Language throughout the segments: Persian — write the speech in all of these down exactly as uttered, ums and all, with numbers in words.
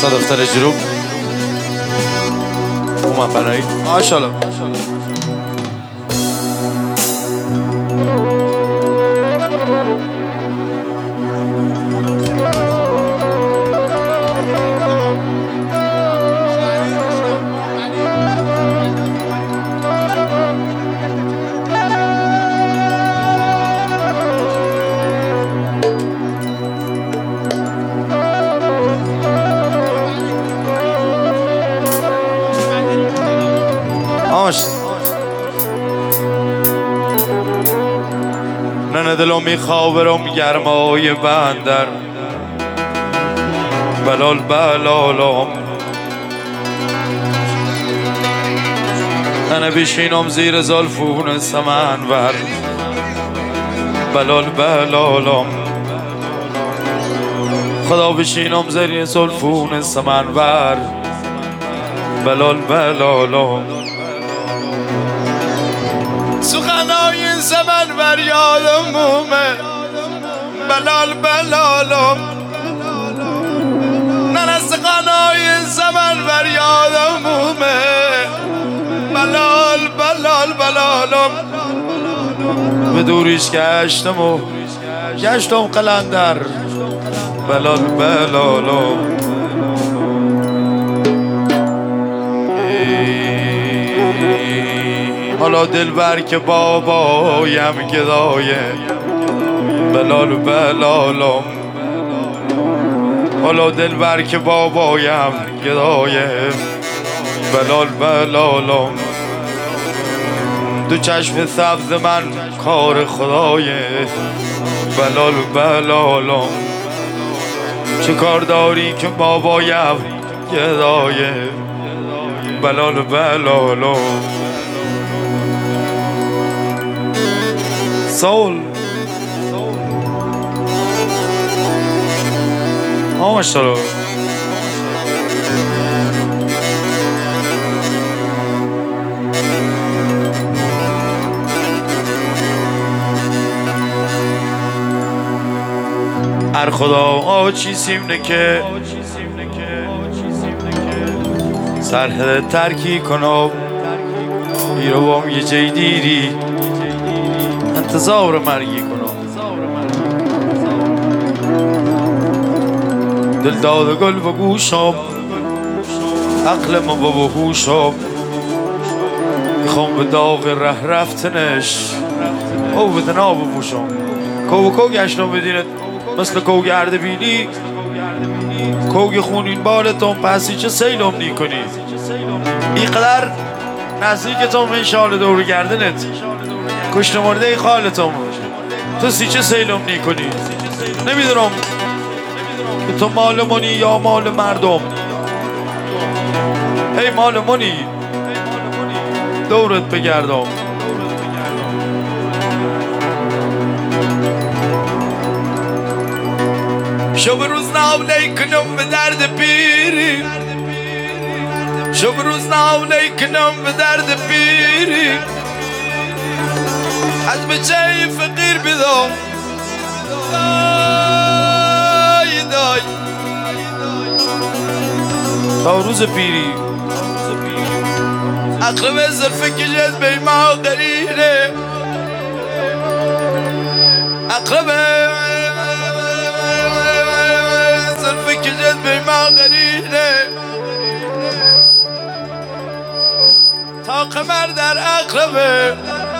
دفتر جروب اومد بنایی ماشاءالله. نه دلو میخوابرم گرمای بندر بلال بلالم نه بشینم زیر زلفون سمنور بلال بلالم خدا بشینم زیر زلفون سمنور بلال بلالم سخنای زمن بر یادم اومه بلال بلالم نه سخنای زمن بر یادم اومه بلال بلال بلالم به دوریش گشتم و گشتم قلندر بلال بلالم حالا دلبر که بابایم گدایه بلال بلالم حالا دلبر که بابایم گدایه بلال بلالم دو چشم سبز من کار خدایه بلال بلالم چه کار داری که بابایم گدایه بلال بلالم سول ماشاءالله. ار خدا آچی سیم نکه سرحد ترکی کنم بیرو بام یه جای دیری انتظار مرگی کنم دل داد گل و گوشم عقل ما با هوشم میخوام به داغ ره رفتنش او بدن آب بپوشم کو کو گشتم بدینت مثل کو گرده بینی کوگ خونین بالتون پسی چه سیلم نی کنی اینقدر نزدیکتون من شال دور گردنت کشت مرده ای خالتم تو سی چه سیلم نی کنی نمیدونم که تو مال منی یا مال مردم ای مال منی دورت بگردم شب روز ناله کنم به درد پیری شب روز ناله کنم به درد پیری از بچه فقیر بدم دای دای تا روز پیری اقلب زرفه که جذبه ما قریره اقلب زرفه که جذبه ما قریره تا قمر در اقلبه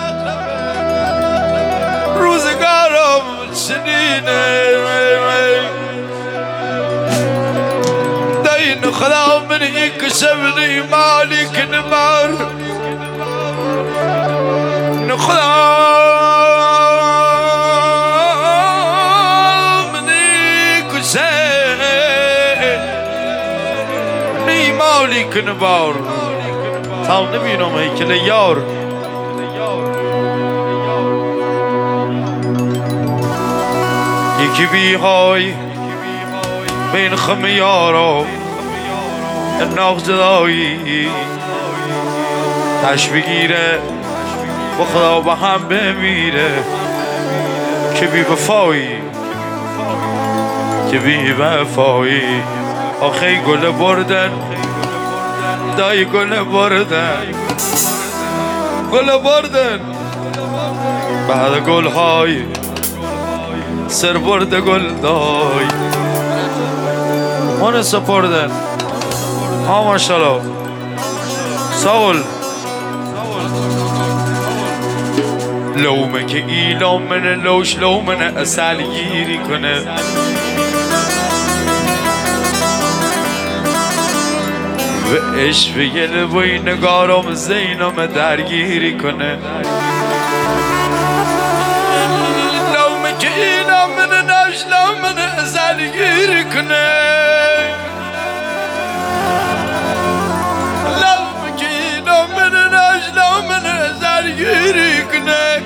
روزگارم چنینه داین خدا من یک شبنی مالک نمار نخدا من یک شبنی مالک نمار تا نبینم هیکل یار یکی بیهای بین خم یارا ناغ جدایی تش بگیره با خدا با هم بمیره که بی وفایی که بی وفایی آخی گل بردن دای گل بردن گل بردن بعد گل های سر برد گل دای من سپردن ها ماشالله ساول لومه که ایلام منه لوش لومنه اصل گیری کنه و عشق گل بای نگارم زینم درگیری کنه لومه که ایلام منه لوش لومنه اصل گیری کنه لومه که ایلام منه لوش لومنه اصل گیری کنه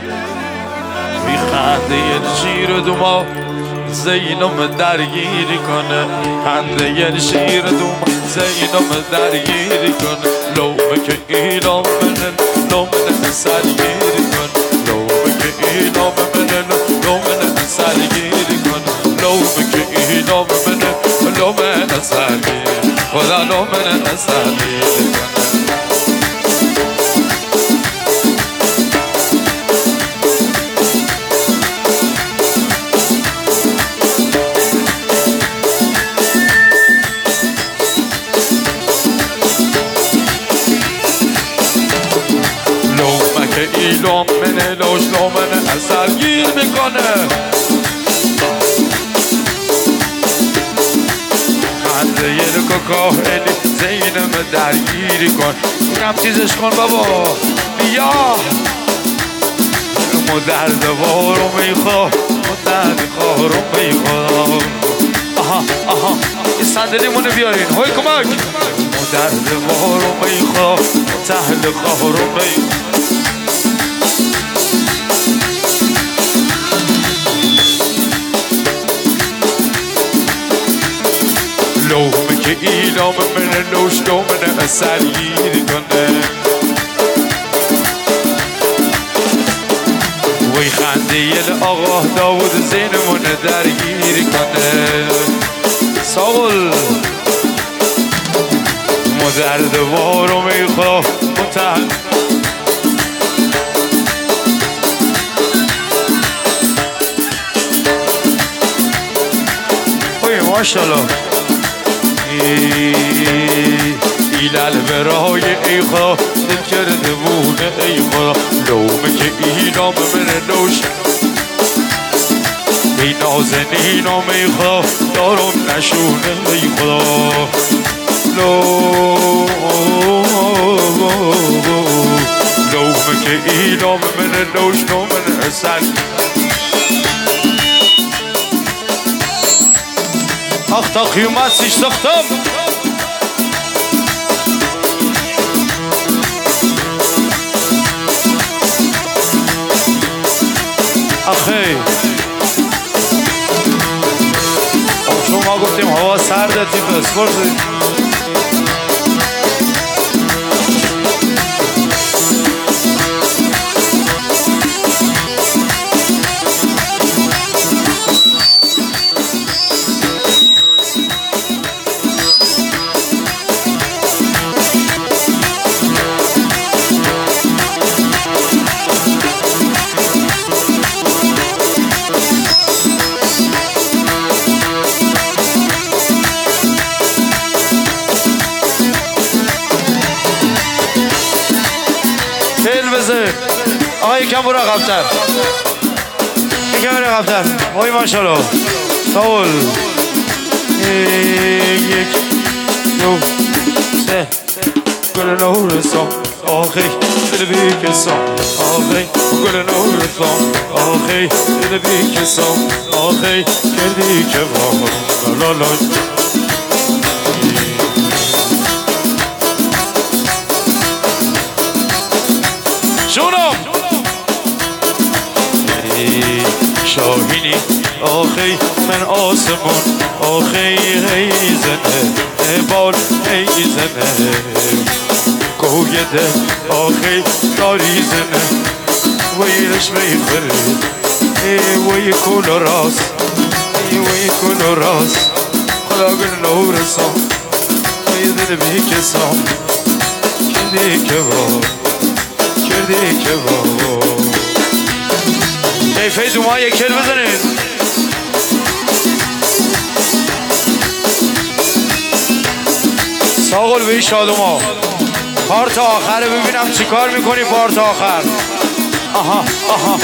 خنده شیر دوما زینم درگیری کنه خنده شیر دوما زینم درگیری کنه لومه که ایلام منه لومنه سرگیری کنه لومه که ایلام منه لومنه سرگیری کنه لومه که ایلام منه لومنه سرگیری خدا لومنه سرگیری کنه ایلام منه لوش لومنه اثر گیر میکنه خنده یه لکو کاهلی زینم درگیری کن کم چیزش کن بابا بیا مو درد وارو میخوا مو درد خارو میخوا آها آها یه صندلی مونه بیارین های کمک مو درد وارو میخوا تحل خارو میخوا لومه که ایلام منه لوش لومنه اثر گیری کنه وی خنده یل آقا داود زینمونه درگیری کنه ساول مو درد وارو میخوا متحل اوی ماشالله ایلال برای ای خدا دل کرده بونه ای خدا لومه که ایلام منه نوش ای نازنینام ای خدا دارم نشونه ای خدا لومه که ایلام منه نوش لومنه اصل آخ تا قیمت سیش سختم آخی شما گفتیم هوا سرده تیپ اسپورت آقا یکم برو عقب‌تر یکم برو عقب‌تر وای ماشالله ساول یک دو سه گل نورستان آخی دل بی کسان آخی گل نورستان آخی دل بی کسان آخی کردی که با لالا جونم شاهینی آخی من آسمون آخی هی زنه بال هی زنه کویده آخی داری زنه ویرش میخوره وی کل راست وی کل راست خدا گل نورسان یه دل بی کسان کردی که با کردی که با کیفه دوما یک کل بزنید ساقل به این شادوما پارت آخره ببینم چی کار میکنی پارت آخر آها آها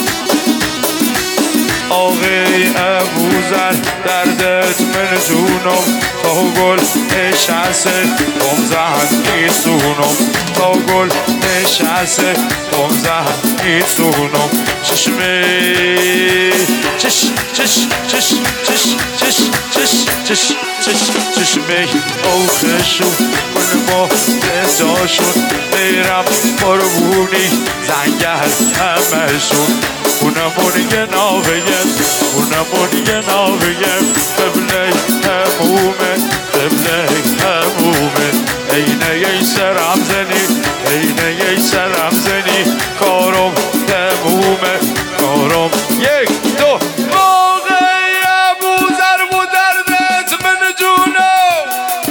آقای ابوذر دردت من جونم تا گل نشسته بم زهن نیستونم تا گل نشسته بم زهن نیستونم چشمه چش چش چش چش چش چش چش چش چشمه آخشون کل ما دستاشون بیرم قربونی زنگل همشون اونمون یه ناویم اونمون یه ناویم قبله همومه قبله همومه اینه یه سرم زنی اینه یه سرم زنی کارم همومه کارم یک دو موقعی ابوذر و دردت من جونم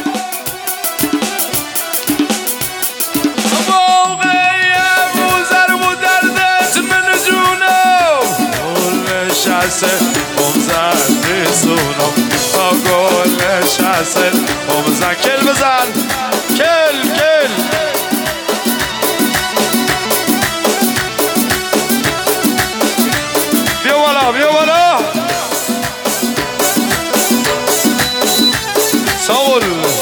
موقعی ابوذر و دردت من جونم گل نشسته بم زن رسونم تا گل نشسته بم زن کل بزن کل کل بیا بالا بیا بالا ساول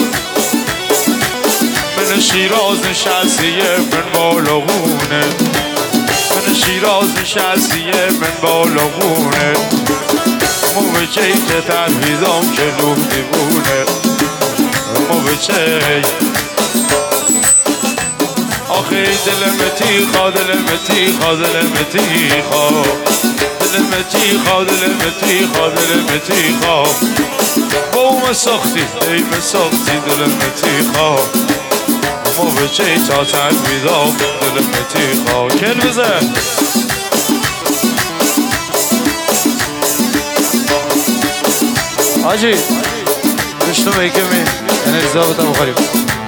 من شیراز نشستیه من بالاغونه من شیراز نشستیه من بالاغونه موچهی که تنفیدم که لوح دیوونه موچهی آخی دلم تیخا دلم تیخا دلم تیخا دلم تیخا دلم تیخا دلم تیخا بوم سختی ایم سختی دلم تیخا موچهی تا تنفیدم دلم تیخا کل بزن آجی بشتو میکمی انرزا بتا بخوریم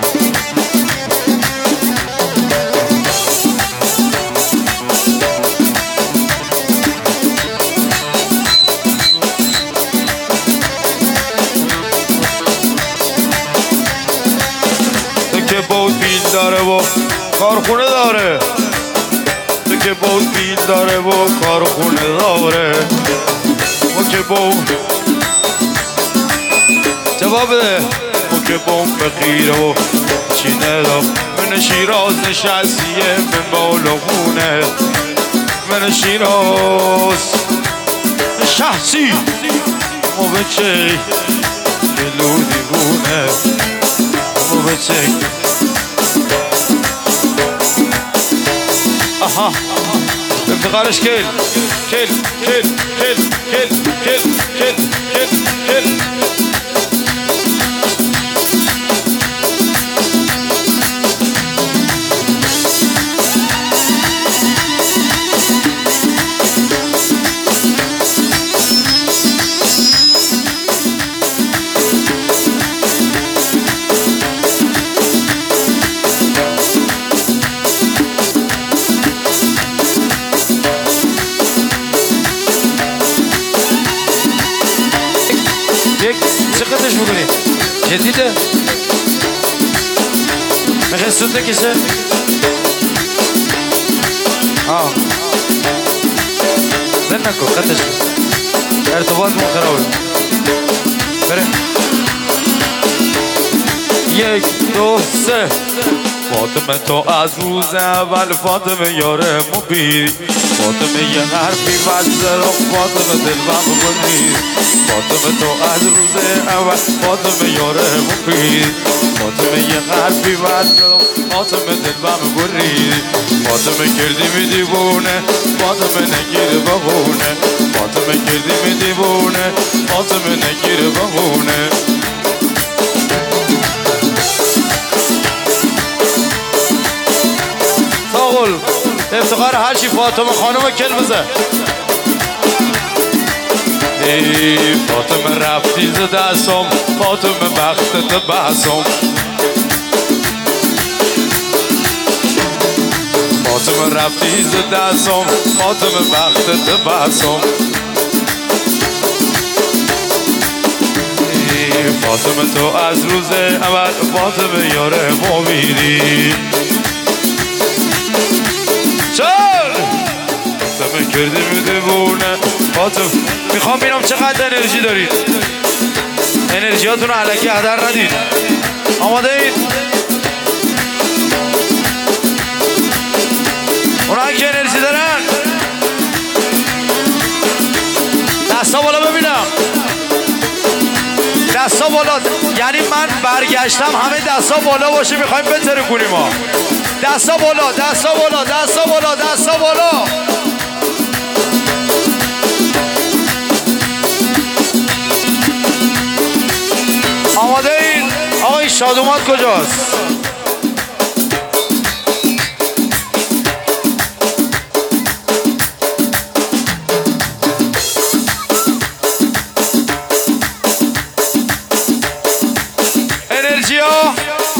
تو که بود بیل داره و کارخونه داره تو که بود بیل داره و کارخونه داره و که بود جواب بده ما که بوم بخیره و چی ندام من شیراز نشستیه من بالاغونه من شیراز نشستی ما بچه کلو دیوونه ما بچه آها افتخارش کل کل کل کل کل کل کل کل کل چقدرش بکنی؟ جدیده؟ میخوای سود نکشه؟ آه زن نکن قدش ارتباط مون خرابه بره یک دو سه فاطمه تو از روز اول فاطمه یاره مبیری فاطمه یه حرفی بزرم فاطمه دلبم بکنی فاطمه تو از روز اول فاطمه یاره مبیری فاطمه یه حرفی بزرم فاطمه دلبم بکنی فاطمه کردی می دیوونه فاطمه نگیر بهونه فاطمه کردی می دیوونه فاطمه نگیر بهونه افتخار هر چی فاطمه خانم کل بزن ای فاطمه فاطمه رفتی ز دستم فاطمه بختت بحثم فاطمه رفتی ز دستم فاطمه بختت بحثم فاطمه تو از روز اول فاطمه یار مومینی چر فاطمه کردی میدونه فاطمه میخوام ببینم چقدر انرژی دارید انرژیاتون رو علکی هدر ندید آماده اید اونها که انرژی دارن دستا بالا ببینم دستا بالا یعنی من برگشتم همه دستا بالا باشه میخوایم بتره کنیم ها دستا بالا دستا بالا دستا بالا دستا بالا آماده این آقا این شادومات کجاست انرژی ها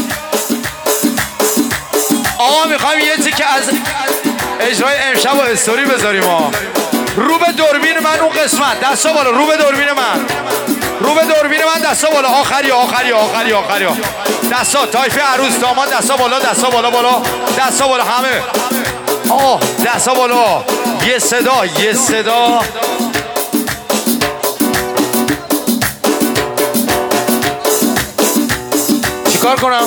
آقا میخوایم یه تیکه از اجرای امشب و استوری بذاریم ها رو به دوربین من اون قسمت دستا بالا رو به دوربین من رو به دوربین من دستا بالا آخری آخری آخری آخری دستا تایفه عروس داماد دستا بالا دستا بالا بالا دستا بالا همه آه دستا بالا یه صدا یه صدا چیکار کنم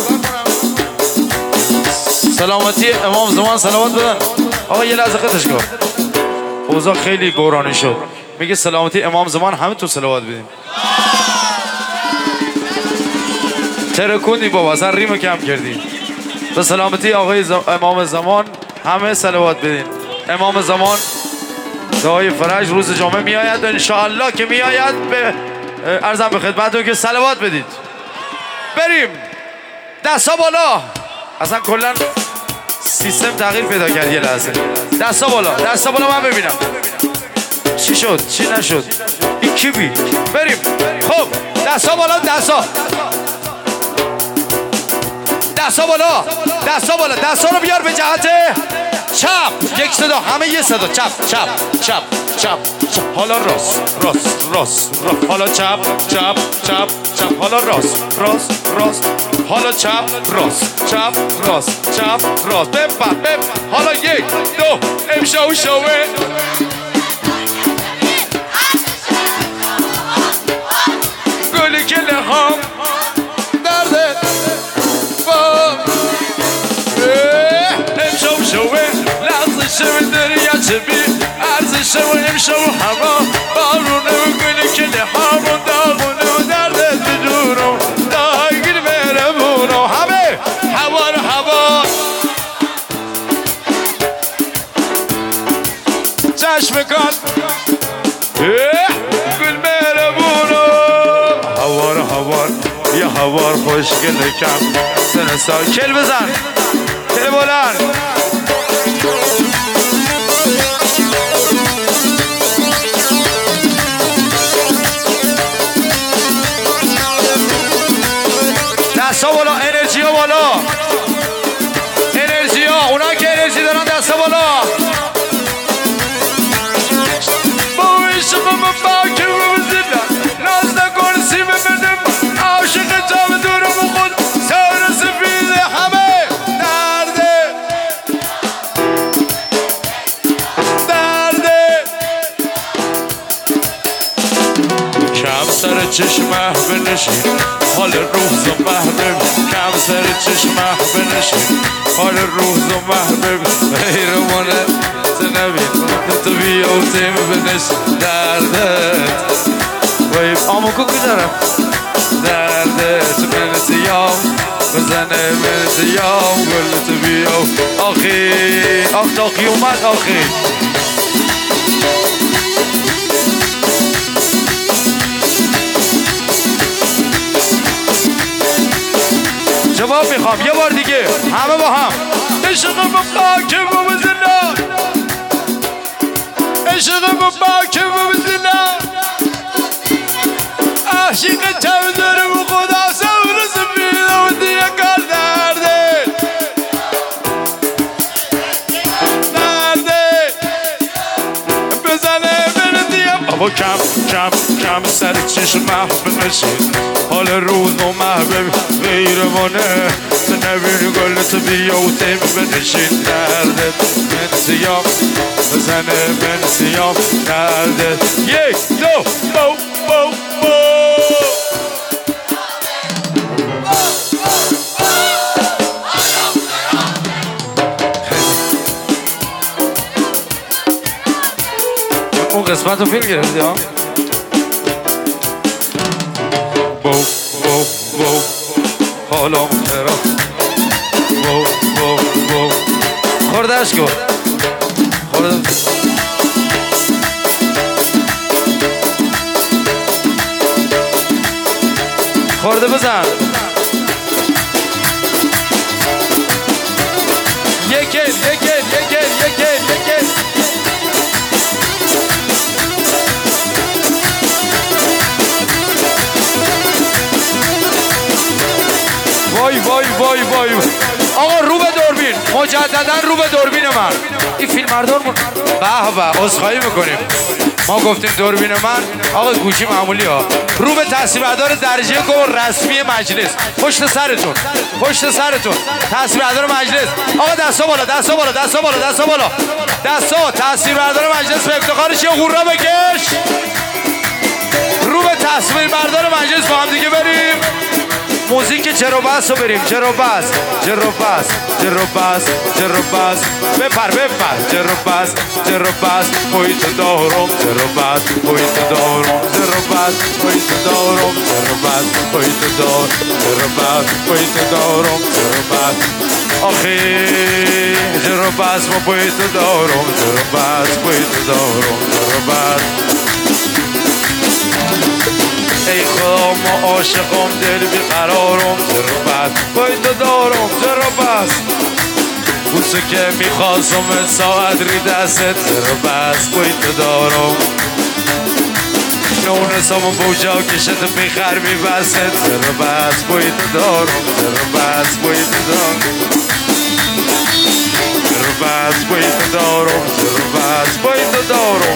سلامتی امام زمان صلوات بدن آقا یه لحظه خطش کن اوضاع خیلی بحرانی شد میگه سلامتی امام زمان همه تو صلوات بدیم ترکوندی بابا اصلا ریمو کم کردی به سلامتی آقای زم... امام زمان همه صلوات بدین امام زمان دعای فرج روز جمعه میآید انشاءالله که میآید به عرضم به خدمتتون که صلوات بدید بریم دستا بالا اصلا کلا سیستم تغییر پیدا کرد یه لحظه دستا بالا دستا بالا من ببینم چی شد چی نشد این کی بی بریم خب دستا بالا دستا دستا بالا دستا بالا دستا رو بیار به جهت چپ یک صدا همه یه صدا چپ چپ چپ چپ چپ حالا راست راست راست راست حالا چپ چپ چپ چپ حالا راست راست راست حالا چپ راست چپ راست چپ راست بپر بپر حالا یک دو امشو شوه گلی که لخام درده امشو شوه لحظه شوه دریا چه بی ارزش و امشو هوا بارونه و گلی که لخام و داغونه و درده بدورم داگیر مهربونم همه هوا رو هوا چشم کن گل مهربونم هوا رو هوا یه هوا خوشگله کم سنسا کل بزن کل بلند دستا بالا انرژی ها بالا انرژی ها اونا که انرژی دارن دستا بالا با عشقم با که بزنم ناز نکن سیم بدم عاشق جام دورم و خود سر سفید همه درده درده کم سر چشمه بنشین حال روح زو محبب کم سر چشمه بنشین حال روح زو محبب غیرمونه تنبین تو بیا و تیم بنشین دردت ویب آموکو کدارم دردت من سیام بزنه من سیام گل تو بیا آخی آخ تاقی اومد آخی جواب میخوام یه بار دیگه همه با هم عشقم خاک و بزنم عشقم خاک و بزنم عاشق تو دارم و خدا سورس بیدم و دیگه کار درده درده بزنه بردیم بابا کم کم کم سر چشم محب نشید حال روز و محبب غیرمانه تو نبینی گلت بیا و تیم بنشین درده من سیام بزنه من سیام درده یک دو بو بو بو اون قسمت رو فیلم گرفتی ها بو بو بو حالا مخیرا بو بو بو خوردهش کن خورده خورده بزن یکل یکل یکل یکل یکل وای وای وای وای آقا رو به دوربین مجددا رو به دوربین من این فیلمبردار من به به عذرخواهی میکنیم ما گفتیم دوربین من آقا گوشی معمولی ها رو به تصویربردار درجه گل رسمی مجلس پشت سرتون پشت سرتون تصویربردار مجلس آقا دستا بالا دستا بالا دستا بالا دستا بالا دستا تصویربردار مجلس به افتخارش یه غوره بکش رو به تصویربردار مجلس با هم دیگه بریم موزیک چرا بس رو بریم چرا بس چرا بس چرا بس چرا بس بپر بپر چرا بس چرا بس پایت دارم چرا بس پایت دارم چرا بس پایت دارم چرا بس پایت دارم چرا بس پایت دارم چرا بس آخی چرا بس ما پایت دارم چرا بس پایت دارم چرا بس ای خدا ما عاشقم دل بیقرارم چرا بس پایت دارم چرا بس بوسه که میخواستم ساعت ری دستت چرا بس پایت دارم نونسام بوجا کشت بیخر میبست چرا بس پایت دارم چرا بس پایت دارم چرا بس پایت دارم چرا بس پایت دارم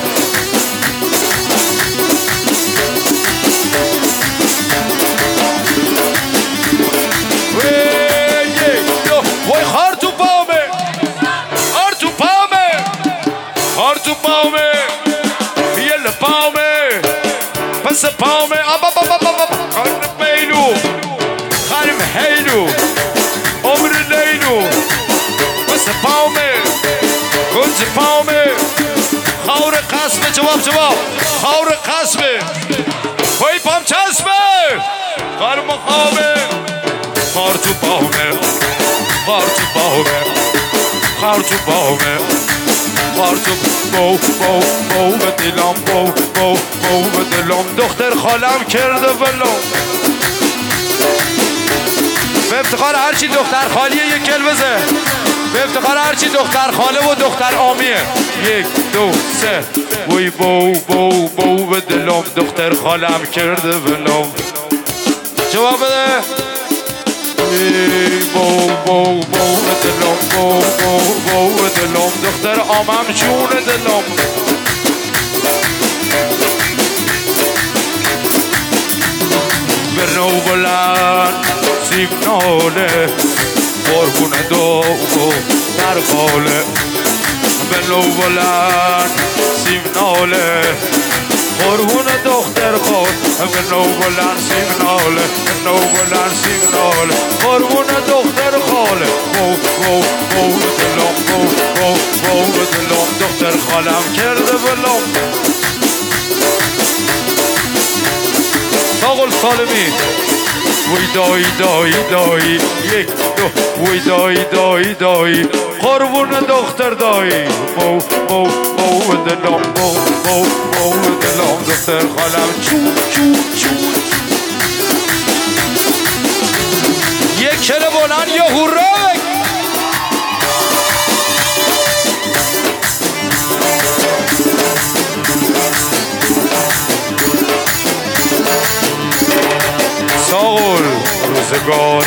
وای خار تو پامه خار تو پامه خار تو پامه یل پامه پس پامه آبا بابا بابا خرم میلو خرم هیلو عمر لیلو پس پامه کنز پامه خور قسمه جواب جواب خور قسمه وای پام چسبه خرم خوابه خار تو پامه خار تو پامه خار تو پامه خار تو بو بو بو به دلم بو بو بو به دلم دختر خالم کرده ولم به افتخار هرچی دختر خالیه یک کلبزه به افتخار هرچی دختر خاله و دختر آمیه یک دو سه وی بو بو بو به دلم دختر خالم کرده ولم جواب بده بو بو بو دلم بو بو بو دلم دختر آمم جون دلم برنو بلند سیب ناله قربون دو در خاله برنو بلند سیب ناله قربون دختر خود برنو بلند سیب ناله برنو بلند سیب ناله قربون دختر خاله بو بو بو دلم بو بو بو دلم دختر خالم کرده بلم آقل سالمی وی دایی دایی دایی یک دو وی دایی دایی دایی قربون دختر دایی بو بو بو دلم بو بو بو دلم دختر خالم چو چو چو یک کل بلند یا هورک روزگار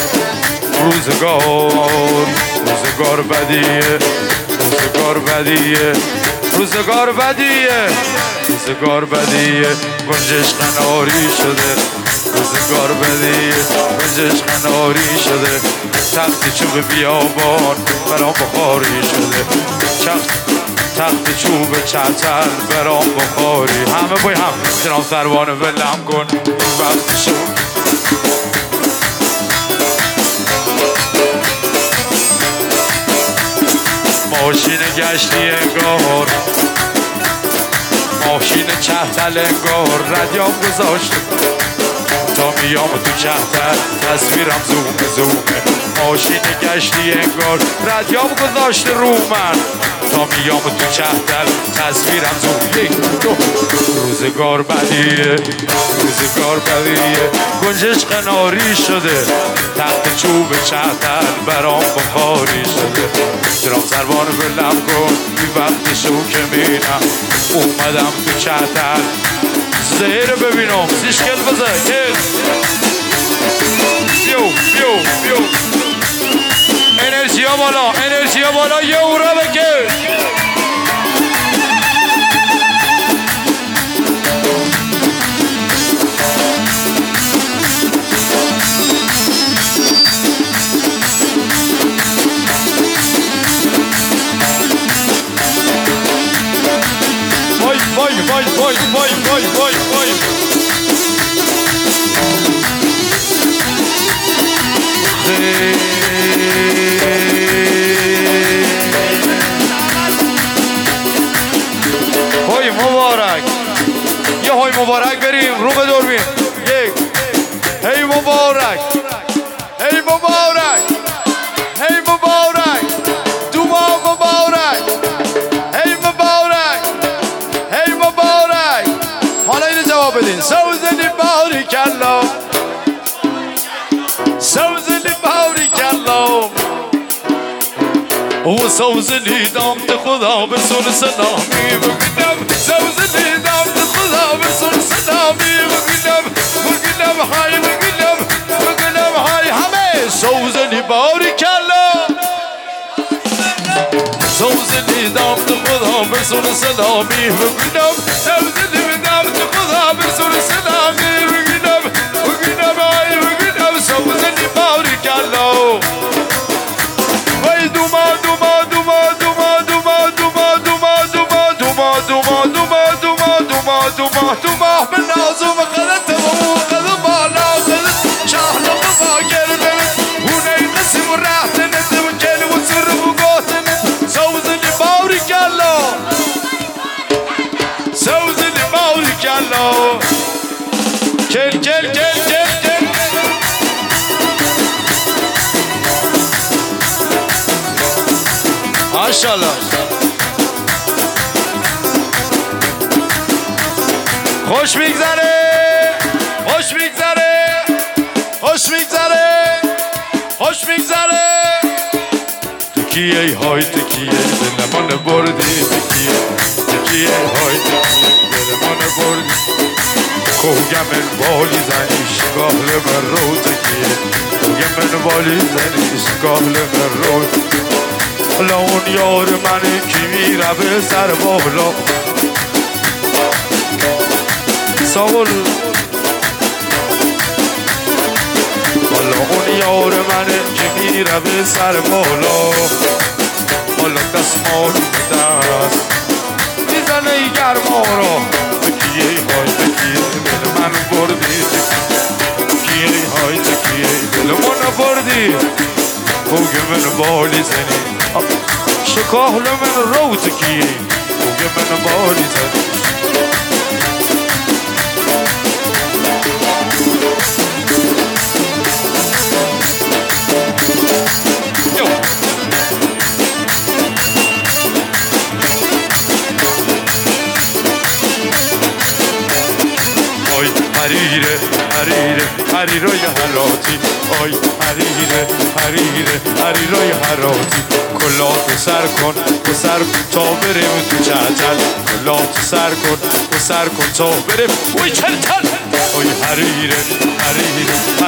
روزگار روزگار بدیه روزگار بدیه روزگار بدیه روزگار بدیه گنجش قناری شده روزگار بدیه گنجش قناری شده تخت چوب بیابان برام بخاری شده تخت چوب چتل برام بخاری همه بای هم جناب سروانه ولم کن وقت شد ماشین گشتی انگار ماشین چهتل انگار ردیام گذاشت تا میام تو چهتل تصویرم زومه زومه ماشین گشتی انگار ردیام گذاشت رو من تا میام تو چهتل تصویرم زومه یک دو روزگار بدیه روزگار بدیه گنجش قناری شده تخت چوب چهتل برام بخاری شده جناب سروان بلم کن بی وقت شو که مینم اومدم تو چهتل زهره ببینم زیشکل بزن بیو بیو بیو انرژی ها بالا انرژی ها بالا یه اورا بکش Vay vay vay vay vay vay vay های مبارک یه های مبارک بریم رو به دوربین یک هی مبارک هی مبارک هی مبارک دوما مبارک هی مبارک هی مبارک حالا اینو جواب بدین سوزنی باریکالله سوزنی باریکالله او سوزنی دامت خدا برسون سلامی بگیدم سوزنی دامت خدا برسون سلامی بگیدم بگیدم های بگیدم بگیدم های همه سوزنی باریکالله سوزنی دامت خدا برسون سلامی بگیدم سوزنی دامت خدا برسون سلامی بگیدم بگیدم های بگیدم سوزنی باریکالله وای دوما دوما دوما دوما دوما دوما دوما دوما دوما دوما دوما دوما دوما دوما دوما به نازم خلط و خلط بالا خلط شهر و گربه اونه قسم و رحت نده و کل و سر و گوتنه سوزنی باریکالله سوزنی باریکالله کل کل کل کل کل ماشاءالله خوش میگذره خوش میگذره خوش میگذره خوش میگذره تکیه ای های تکیه دلمان بردی تکیه تکیه های تکیه دلمان بردی کوگم من بالی زنی شگاه لمن رو تکیه کوگم من بالی زنی شگاه لمن رو حالا اون یار من کی میره به سر بالا ساول حالا اون یار من کی میره به سر بالا حالا دستمال دست میزنه ای گرما را تکیه های تکیه دل من بردی تکیه های تکیه دل من بردی کوگه من بالی زنی شکاه لمن رو تکیه کوگه من بالی زنی حریره حریره حریرای حراتی آی حریره حریره حریرای حراتی کلات سر کن و سر تا بریم تو چهتل کلات سر کن و سر کن تا بریم وی چهتل آی حریره حریره